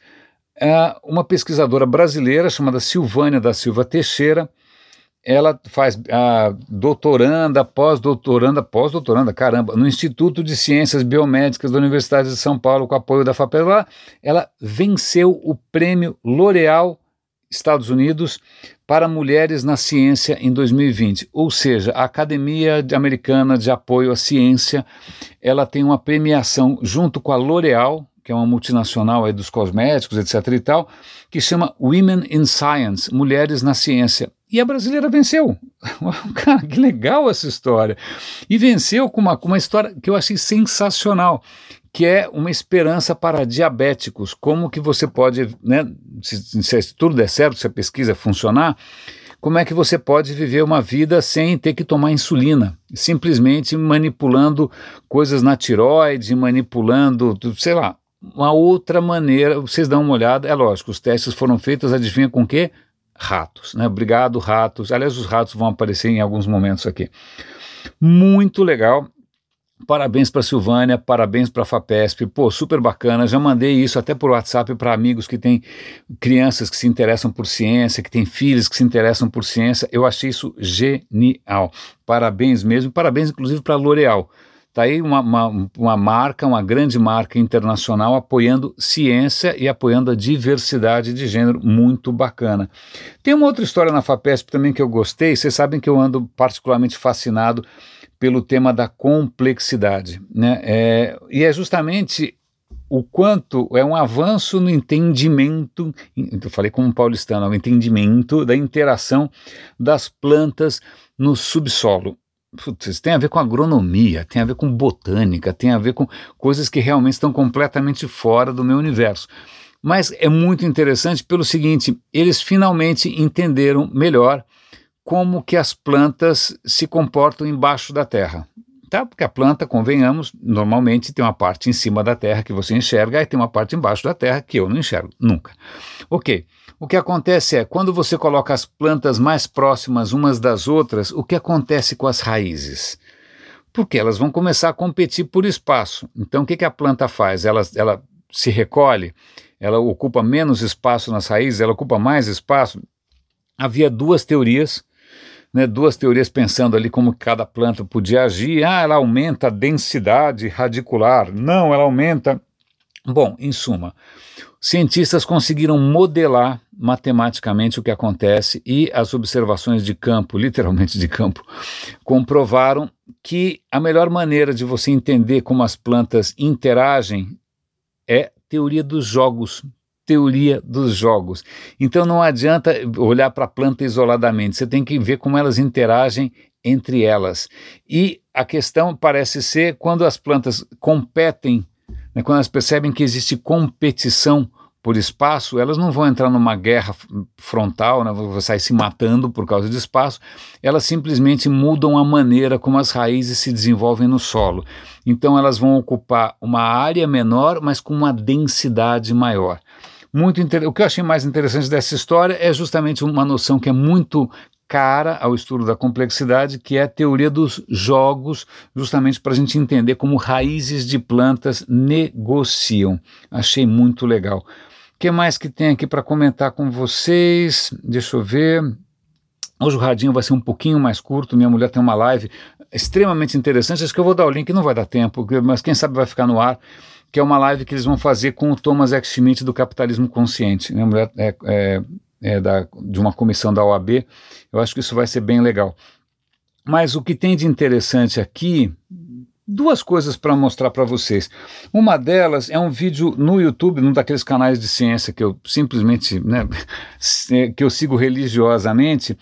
É uma pesquisadora brasileira chamada Silvânia da Silva Teixeira, ela faz a doutoranda, pós-doutoranda, pós-doutoranda, caramba, no Instituto de Ciências Biomédicas da Universidade de São Paulo, com apoio da FAPESP. Ela venceu o prêmio L'Oréal Estados Unidos para mulheres na ciência em dois mil e vinte, ou seja, a Academia Americana de Apoio à Ciência, ela tem uma premiação junto com a L'Oréal, que é uma multinacional aí dos cosméticos, etc e tal, que chama Women in Science, Mulheres na Ciência, e a brasileira venceu. Cara, que legal essa história, e venceu com uma, com uma história que eu achei sensacional, que é uma esperança para diabéticos, como que você pode, né, se, se tudo der certo, se a pesquisa funcionar, como é que você pode viver uma vida sem ter que tomar insulina, simplesmente manipulando coisas na tireoide, manipulando, sei lá, uma outra maneira. Vocês dão uma olhada, é lógico, os testes foram feitos, adivinha com o quê? Ratos, né? Obrigado, ratos. Aliás, os ratos vão aparecer em alguns momentos aqui. Muito legal. Parabéns para a Silvânia, parabéns para a FAPESP, pô, super bacana. Já mandei isso até por WhatsApp para amigos que têm crianças que se interessam por ciência, que têm filhos que se interessam por ciência. Eu achei isso genial. Parabéns mesmo, parabéns inclusive para a L'Oréal. Está aí uma, uma, uma marca, uma grande marca internacional apoiando ciência e apoiando a diversidade de gênero, muito bacana. Tem uma outra história na FAPESP também que eu gostei, vocês sabem que eu ando particularmente fascinado pelo tema da complexidade, né? É, e é justamente o quanto é um avanço no entendimento, eu falei como um paulistano, o entendimento da interação das plantas no subsolo. Putz, isso tem a ver com agronomia, tem a ver com botânica, tem a ver com coisas que realmente estão completamente fora do meu universo. Mas é muito interessante pelo seguinte, eles finalmente entenderam melhor como que as plantas se comportam embaixo da terra, tá? Porque a planta, convenhamos, normalmente tem uma parte em cima da terra que você enxerga e tem uma parte embaixo da terra que eu não enxergo, nunca. Ok, o que acontece é, quando você coloca as plantas mais próximas umas das outras, o que acontece com as raízes? Porque elas vão começar a competir por espaço. Então o que, que a planta faz? Ela, ela se recolhe, ela ocupa menos espaço nas raízes, ela ocupa mais espaço. Havia duas teorias. né, duas teorias pensando ali como cada planta podia agir. Ah, ela aumenta a densidade radicular. Não, ela aumenta... Bom, em suma, cientistas conseguiram modelar matematicamente o que acontece e as observações de campo, literalmente de campo, comprovaram que a melhor maneira de você entender como as plantas interagem é teoria dos jogos. Teoria dos jogos. Então não adianta olhar para a planta isoladamente, você tem que ver como elas interagem entre elas. E a questão parece ser quando as plantas competem, né, quando elas percebem que existe competição por espaço, elas não vão entrar numa guerra frontal, né, vão sair se matando por causa de espaço, elas simplesmente mudam a maneira como as raízes se desenvolvem no solo. Então elas vão ocupar uma área menor, mas com uma densidade maior. Muito inter... O que eu achei mais interessante dessa história é justamente uma noção que é muito cara ao estudo da complexidade, que é a teoria dos jogos, justamente para a gente entender como raízes de plantas negociam. Achei muito legal. O que mais que tem aqui para comentar com vocês? Deixa eu ver. Hoje o radinho vai ser um pouquinho mais curto, minha mulher tem uma live extremamente interessante, acho que eu vou dar o link, não vai dar tempo, mas quem sabe vai ficar no ar, que é uma live que eles vão fazer com o Thomas X. Schmidt do Capitalismo Consciente. Minha mulher é, é, é da, de uma comissão da O A B, eu acho que isso vai ser bem legal. Mas o que tem de interessante aqui, duas coisas para mostrar para vocês. Uma delas é um vídeo no YouTube, num daqueles canais de ciência que eu simplesmente, né, que eu sigo religiosamente,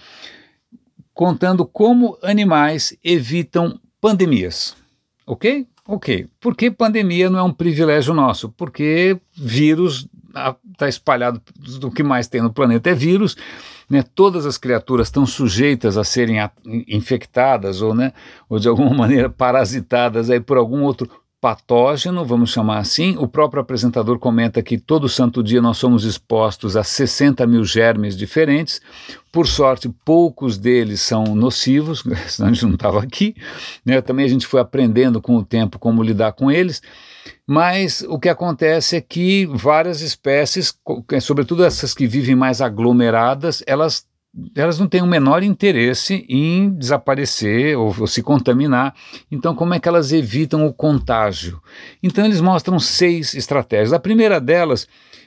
contando como animais evitam pandemias, ok? Ok, por que pandemia não é um privilégio nosso? Porque vírus está espalhado, o que mais tem no planeta é vírus, né? Todas as criaturas estão sujeitas a serem a, infectadas ou, né, ou de alguma maneira parasitadas aí por algum outro patógeno, vamos chamar assim. O próprio apresentador comenta que todo santo dia nós somos expostos a sessenta mil germes diferentes. Por sorte, poucos deles são nocivos, senão a gente não estava aqui, né? Também a gente foi aprendendo com o tempo como lidar com eles, mas o que acontece é que várias espécies, sobretudo essas que vivem mais aglomeradas, elas elas não têm o menor interesse em desaparecer ou, ou se contaminar. Então, como é que elas evitam o contágio? Então, eles mostram seis estratégias. A primeira delas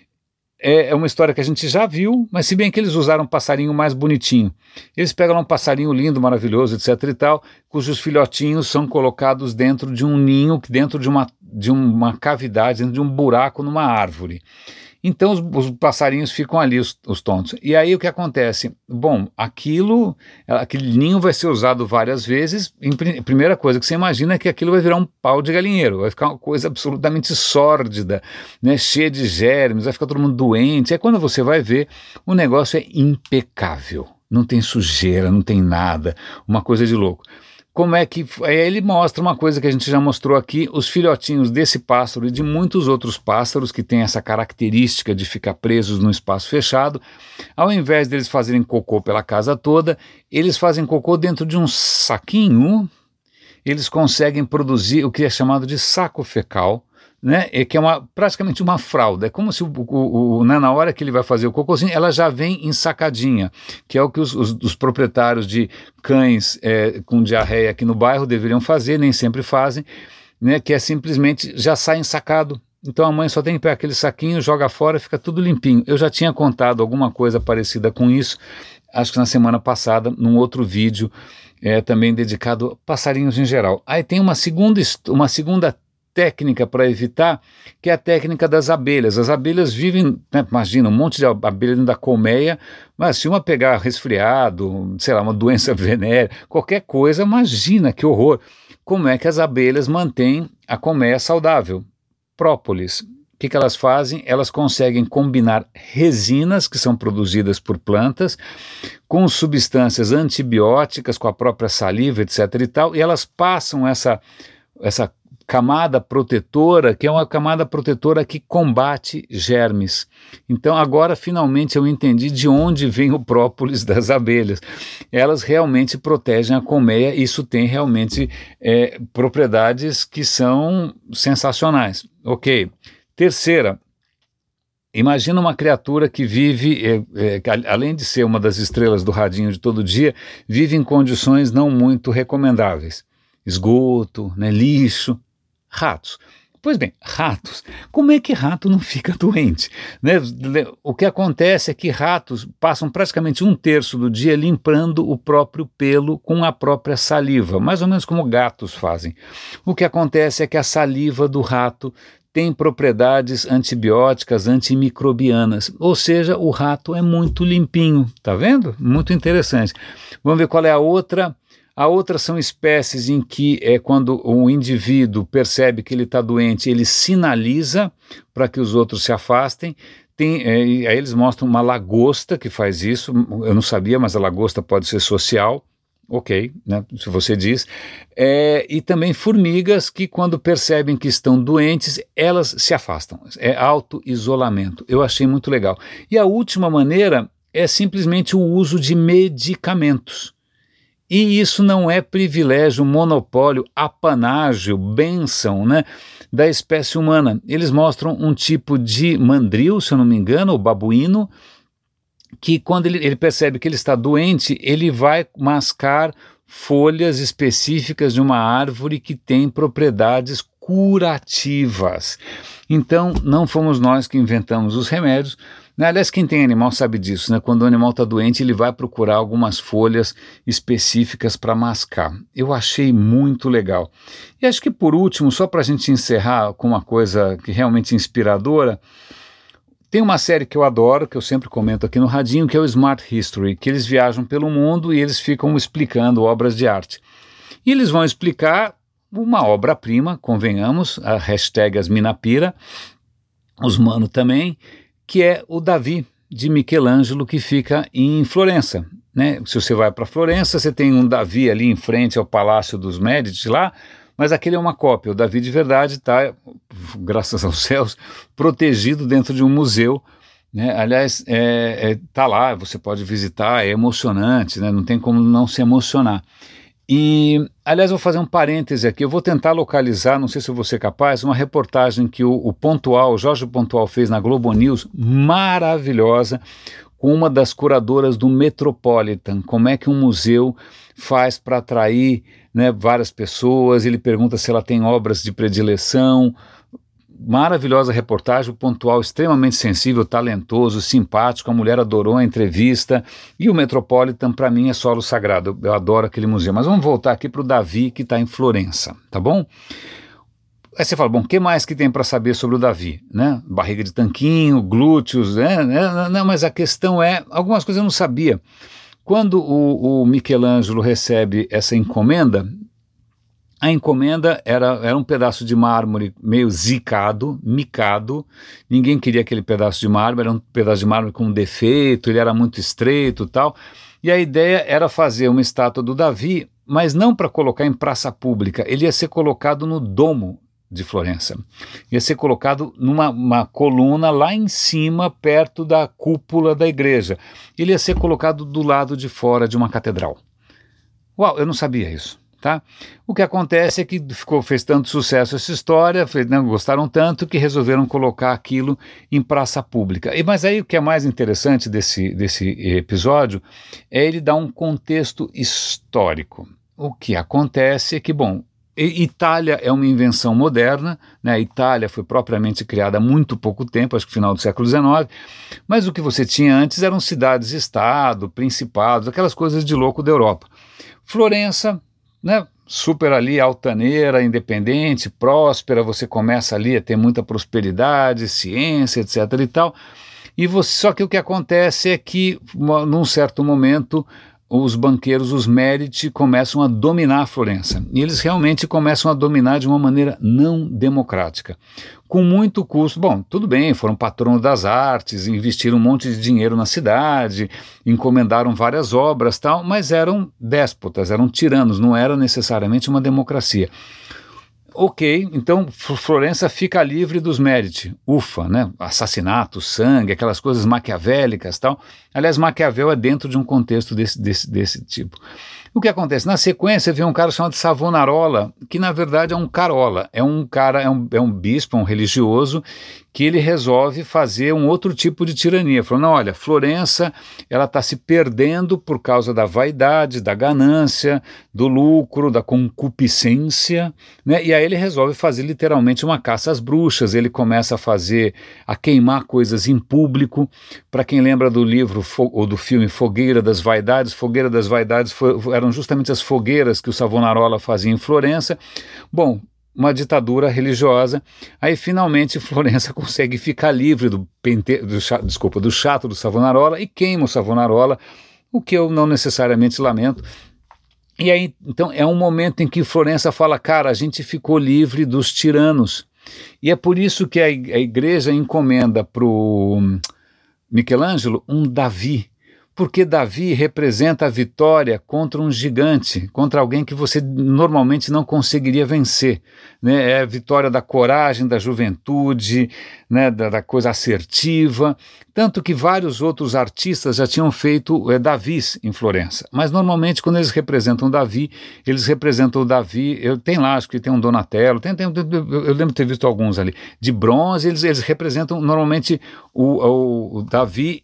é, é uma história que a gente já viu, mas se bem que eles usaram um passarinho mais bonitinho. Eles pegam um passarinho lindo, maravilhoso, etc e tal, cujos filhotinhos são colocados dentro de um ninho, dentro de uma, de uma cavidade, dentro de um buraco numa árvore. Então os, os passarinhos ficam ali, os, os tontos. E aí o que acontece? Bom, aquilo, aquele ninho vai ser usado várias vezes. Em, a primeira coisa que você imagina é que aquilo vai virar um pau de galinheiro, vai ficar uma coisa absolutamente sórdida, né, cheia de germes, vai ficar todo mundo doente. Aí quando você vai ver, o negócio é impecável. Não tem sujeira, não tem nada, uma coisa de louco. Como é que... Aí ele mostra uma coisa que a gente já mostrou aqui, os filhotinhos desse pássaro e de muitos outros pássaros que têm essa característica de ficar presos num espaço fechado, ao invés deles fazerem cocô pela casa toda, eles fazem cocô dentro de um saquinho, eles conseguem produzir o que é chamado de saco fecal, né, que é uma, praticamente uma fralda. É como se o, o, o, né, na hora que ele vai fazer o cocôzinho, ela já vem ensacadinha, que é o que os, os, os proprietários de cães é, com diarreia aqui no bairro deveriam fazer, nem sempre fazem, né, que é simplesmente já sai ensacado. Então a mãe só tem que pegar aquele saquinho, joga fora, fica tudo limpinho. Eu já tinha contado alguma coisa parecida com isso, acho que na semana passada, num outro vídeo, é, também dedicado a passarinhos em geral. Aí tem uma segunda, uma segunda técnica para evitar, que é a técnica das abelhas. As abelhas vivem, né, imagina, um monte de abelha dentro da colmeia, mas se uma pegar resfriado, sei lá, uma doença venérea, qualquer coisa, imagina que horror. Como é que as abelhas mantêm a colmeia saudável? Própolis. O que, que elas fazem? Elas conseguem combinar resinas que são produzidas por plantas com substâncias antibióticas, com a própria saliva, etc e tal, e elas passam essa, essa camada protetora, que é uma camada protetora que combate germes. Então agora finalmente eu entendi de onde vem o própolis das abelhas. Elas realmente protegem a colmeia, isso tem realmente é, propriedades que são sensacionais. Ok. Terceira, Imagina uma criatura que vive, é, é, além de ser uma das estrelas do radinho de todo dia, vive em condições não muito recomendáveis. Esgoto, né, lixo, ratos. Pois bem, ratos. Como é que rato não fica doente? Né? O que acontece é que ratos passam praticamente um terço do dia limpando o próprio pelo com a própria saliva, mais ou menos como gatos fazem. O que acontece é que a saliva do rato tem propriedades antibióticas, antimicrobianas, ou seja, o rato é muito limpinho, tá vendo? Muito interessante. Vamos ver qual é a outra. A outra são espécies em que é quando o indivíduo percebe que ele está doente, ele sinaliza para que os outros se afastem. Tem, é, aí eles mostram uma lagosta que faz isso, eu não sabia, mas a lagosta pode ser social. Ok, né, se você diz, é, e também formigas que quando percebem que estão doentes, elas se afastam, é auto-isolamento, eu achei muito legal. E a última maneira é simplesmente o uso de medicamentos, e isso não é privilégio, monopólio, apanágio, bênção, né, da espécie humana. Eles mostram um tipo de mandril, se eu não me engano, o babuíno, que quando ele, ele percebe que ele está doente, ele vai mascar folhas específicas de uma árvore que tem propriedades curativas. Então, não fomos nós que inventamos os remédios. Aliás, quem tem animal sabe disso, né? Quando o animal está doente, ele vai procurar algumas folhas específicas para mascar. Eu achei muito legal. E acho que por último, só para a gente encerrar com uma coisa que realmente é inspiradora, tem uma série que eu adoro, que eu sempre comento aqui no Radinho, que é o Smart History, que eles viajam pelo mundo e eles ficam explicando obras de arte. E eles vão explicar uma obra-prima, convenhamos, a hashtag Asminapira, os mano também, que é o Davi, de Michelangelo, que fica em Florença. Né? Se você vai para Florença, você tem um Davi ali em frente ao Palácio dos Médici lá, mas aquele é uma cópia. O Davi de verdade está, graças aos céus, protegido dentro de um museu, né? Aliás, está é, é, tá lá, você pode visitar, é emocionante, né? Não tem como não se emocionar. E, aliás, vou fazer um parêntese aqui, eu vou tentar localizar, não sei se eu vou ser capaz, uma reportagem que o, o Pontual, o Jorge Pontual fez na Globo News, maravilhosa, com uma das curadoras do Metropolitan, como é que um museu faz para atrair, né, várias pessoas. Ele pergunta se ela tem obras de predileção. Maravilhosa reportagem, o Pontual extremamente sensível, talentoso, simpático, a mulher adorou a entrevista, e o Metropolitan para mim é solo sagrado, eu adoro aquele museu. Mas vamos voltar aqui para o Davi, que está em Florença, tá bom? Aí você fala, bom, o que mais que tem para saber sobre o Davi? Né? Barriga de tanquinho, glúteos, né? Não, mas a questão é, algumas coisas eu não sabia. Quando o, o Michelangelo recebe essa encomenda, a encomenda era, era um pedaço de mármore meio zicado, micado, ninguém queria aquele pedaço de mármore, era um pedaço de mármore com um defeito, ele era muito estreito e tal, e a ideia era fazer uma estátua do Davi, mas não para colocar em praça pública, ele ia ser colocado no Domo de Florença, ia ser colocado numa uma coluna lá em cima, perto da cúpula da igreja, ele ia ser colocado do lado de fora de uma catedral. Uau, eu não sabia isso. Tá? O que acontece é que ficou, fez tanto sucesso essa história, fez, né, gostaram tanto que resolveram colocar aquilo em praça pública. E, mas aí o que é mais interessante desse, desse episódio é ele dar um contexto histórico. O que acontece é que, bom, Itália é uma invenção moderna, né? A Itália foi propriamente criada há muito pouco tempo, acho que final do século dezenove, mas o que você tinha antes eram cidades-estado, principados, aquelas coisas de louco da Europa. Florença, né, super ali, altaneira, independente, próspera, você começa ali a ter muita prosperidade, ciência, etc e tal, e você, só que o que acontece é que, uma, num certo momento, os banqueiros, os Medici, começam a dominar a Florença, e eles realmente começam a dominar de uma maneira não democrática, com muito custo. Bom, tudo bem, foram patronos das artes, investiram um monte de dinheiro na cidade, encomendaram várias obras, tal, mas eram déspotas, eram tiranos, não era necessariamente uma democracia. Ok, então Florença fica livre dos Medici, ufa, né? Assassinato, sangue, aquelas coisas maquiavélicas, tal. Aliás, Maquiavel é dentro de um contexto desse, desse, desse tipo. O que acontece? Na sequência vem um cara chamado Savonarola, que na verdade é um carola, é um cara, é um, é um bispo, um religioso, que ele resolve fazer um outro tipo de tirania. Falou, não, olha, Florença, ela está se perdendo por causa da vaidade, da ganância, do lucro, da concupiscência, né? E aí ele resolve fazer literalmente uma caça às bruxas, ele começa a fazer, a queimar coisas em público. Para quem lembra do livro ou do filme Fogueira das Vaidades, Fogueira das Vaidades foi, eram justamente as fogueiras que o Savonarola fazia em Florença. Bom, uma ditadura religiosa, aí finalmente Florença consegue ficar livre do, pente, do, desculpa, do chato do Savonarola e queima o Savonarola, o que eu não necessariamente lamento. E aí, então, é um momento em que Florença fala, cara, a gente ficou livre dos tiranos. E é por isso que a, a igreja encomenda para o Michelangelo um Davi, porque Davi representa a vitória contra um gigante, contra alguém que você normalmente não conseguiria vencer, né? É a vitória da coragem, da juventude, né? da, da coisa assertiva, tanto que vários outros artistas já tinham feito é, Davis em Florença, mas normalmente quando eles representam Davi, eles representam o Davi, eu, tem lá, acho que tem um Donatello, tem, tem, eu lembro de ter visto alguns ali, de bronze, eles, eles representam normalmente o, o, o Davi,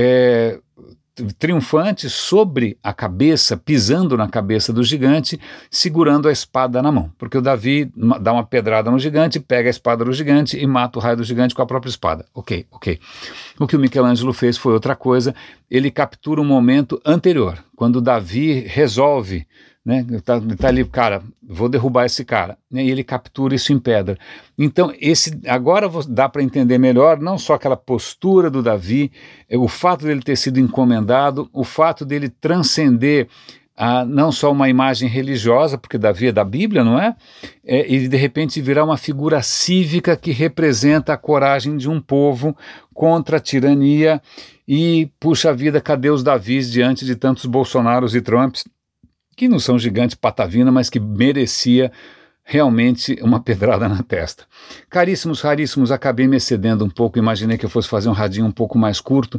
é, triunfante sobre a cabeça, pisando na cabeça do gigante, segurando a espada na mão, porque o Davi dá uma pedrada no gigante, pega a espada do gigante e mata o raio do gigante com a própria espada. Ok, ok. O que o Michelangelo fez foi outra coisa, ele captura um momento anterior, quando o Davi resolve, né, tá, tá ali, cara, vou derrubar esse cara, né, e ele captura isso em pedra. Então, esse, agora dá para entender melhor, não só aquela postura do Davi, o fato dele ter sido encomendado, o fato dele transcender a, não só uma imagem religiosa, porque Davi é da Bíblia, não é? é? E de repente virar uma figura cívica que representa a coragem de um povo contra a tirania e, puxa vida, cadê os Davis diante de tantos Bolsonaros e Trumps, que não são gigantes patavina, mas que merecia realmente uma pedrada na testa. Caríssimos, raríssimos, acabei me excedendo um pouco, imaginei que eu fosse fazer um radinho um pouco mais curto.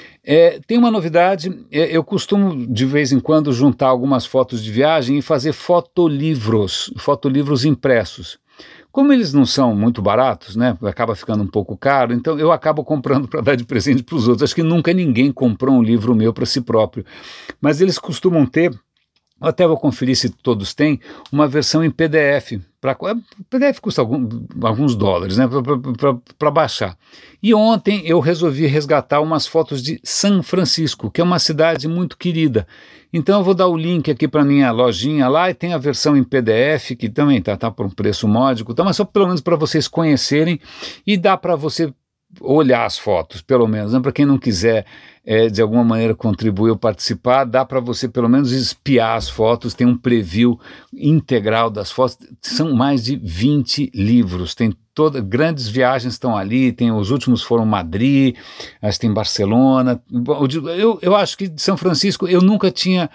É, tem uma novidade, é, eu costumo de vez em quando juntar algumas fotos de viagem e fazer fotolivros, fotolivros impressos. Como eles não são muito baratos, né, acaba ficando um pouco caro, então eu acabo comprando para dar de presente para os outros. Acho que nunca ninguém comprou um livro meu para si próprio, mas eles costumam ter, até vou conferir se todos têm, uma versão em P D F. Pra, P D F custa algum, alguns dólares, né, para baixar. E ontem eu resolvi resgatar umas fotos de São Francisco, que é uma cidade muito querida. Então eu vou dar o link aqui para minha lojinha lá e tem a versão em P D F, que também está tá por um preço módico, tá, mas só pelo menos para vocês conhecerem e dá para você olhar as fotos, pelo menos, né? Para quem não quiser é, de alguma maneira contribuir ou participar, dá para você pelo menos espiar as fotos, tem um preview integral das fotos, são mais de vinte livros, tem toda, grandes viagens estão ali, tem, os últimos foram Madrid, acho que tem Barcelona, eu, eu acho que de São Francisco eu nunca tinha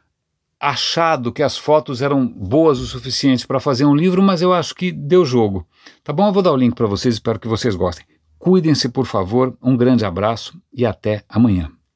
achado que as fotos eram boas o suficiente para fazer um livro, mas eu acho que deu jogo. Tá bom? Eu vou dar o link para vocês, espero que vocês gostem. Cuidem-se, por favor, um grande abraço e até amanhã.